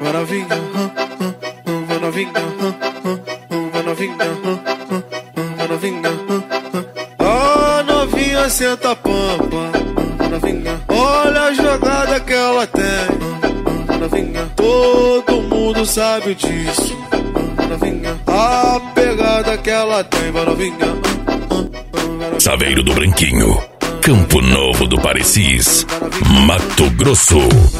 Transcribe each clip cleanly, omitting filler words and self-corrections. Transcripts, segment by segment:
vai novinha, vai novinha, vai novinha, vai novinha. A novinha senta a pampa, vai novinha. Olha a jogada que ela tem, vai novinha. Todo mundo sabe disso, vai novinha. A pegada que ela tem, vai novinha. Saveiro do Branquinho, Campo Novo do Parecis, Mato Grosso.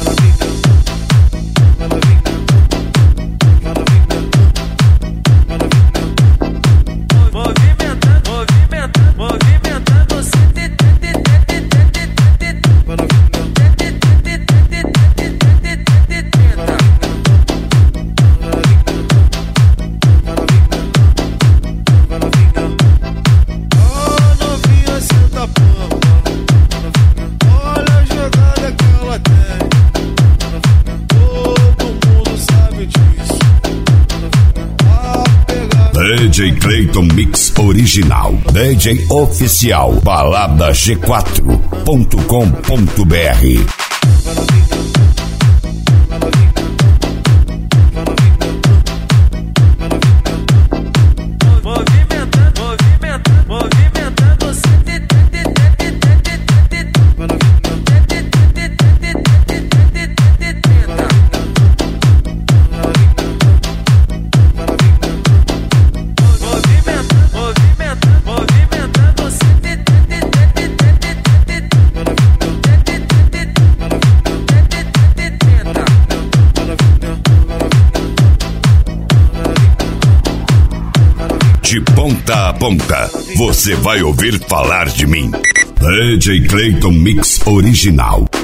DJ Clayton Mix Original, DJ Oficial, baladag4.com.br. De ponta a ponta, você vai ouvir falar de mim. DJ Clayton Mix Original.